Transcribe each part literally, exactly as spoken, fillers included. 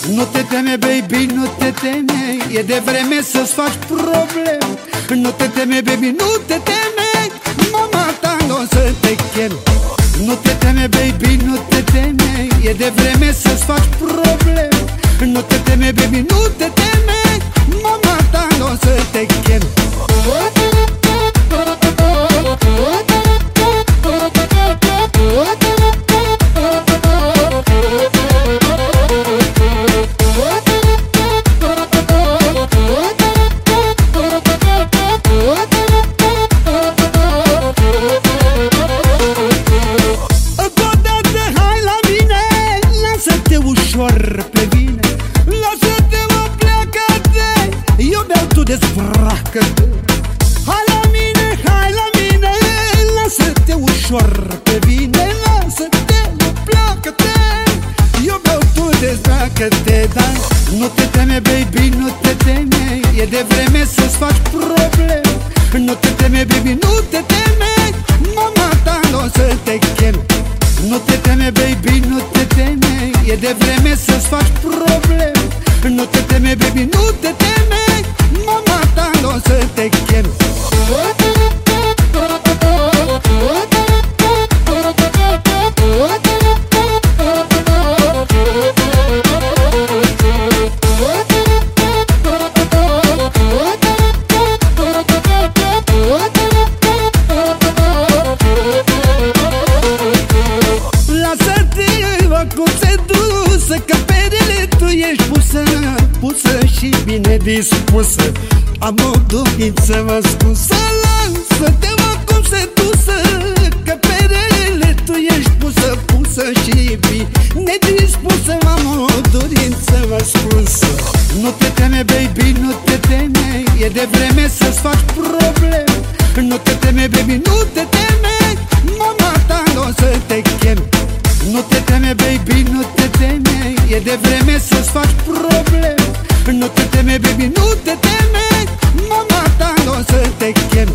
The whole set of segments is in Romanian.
Nu te teme, baby, nu te teme, e de vreme să-ți faci probleme. Nu te teme, baby, nu te teme, mama ta n-o să te chem. Nu te teme, baby, nu te teme, e de vreme să-ți faci probleme. Nu te teme, baby, nu te teme, mama ta n-o să te chem. Pe vine, lasă-te, mă, pleacă-te, eu beau, tu dezbracă-te. Hai la mine, hai la mine, lasă-te ușor. Pe vine, lasă-te, mă, pleacă-te, eu beau, tu dezbracă-te. Dar nu te teme, baby, nu te teme, e de vreme să-ți faci probleme. Nu te teme, baby, nu te teme, mama ta n-o să te chem. Nu te teme, baby, nu te teme, e de vreme să-ți faci probleme. Nu te teme, baby, nu te teme, mama ta n-o să te chem. Cum se dusă, că perele tu ești pusă, pusă și bine dispusă. Am o dorință, mă spusă, lasă-te, mă, cum se dusă, că perele tu ești pusă, pusă și bine dispusă. Am o dorință, mă spusă. Nu te teme, baby, nu te teme, e de vreme să-ți faci probleme. Nu te teme, baby, nu te teme, mama ta n-o să te chem. Nu te teme, baby, nu te teme, e de vreme să-ți faci probleme. Nu te teme, baby, nu te teme, mama ta n-o să te chem.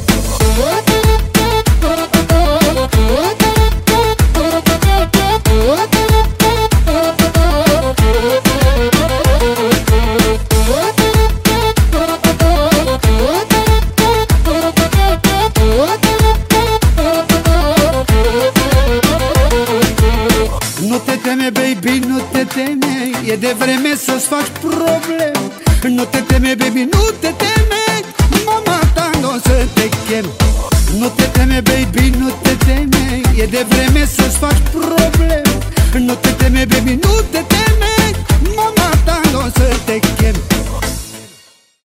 Nu te teme, baby, nu te teme, e de vreme să-ți faci probleme. Nu te teme, baby, nu te teme, mama ta n-o să te chem. Nu te teme, baby, nu te teme, e de vreme să-ți faci probleme. Nu te teme, baby, nu te teme,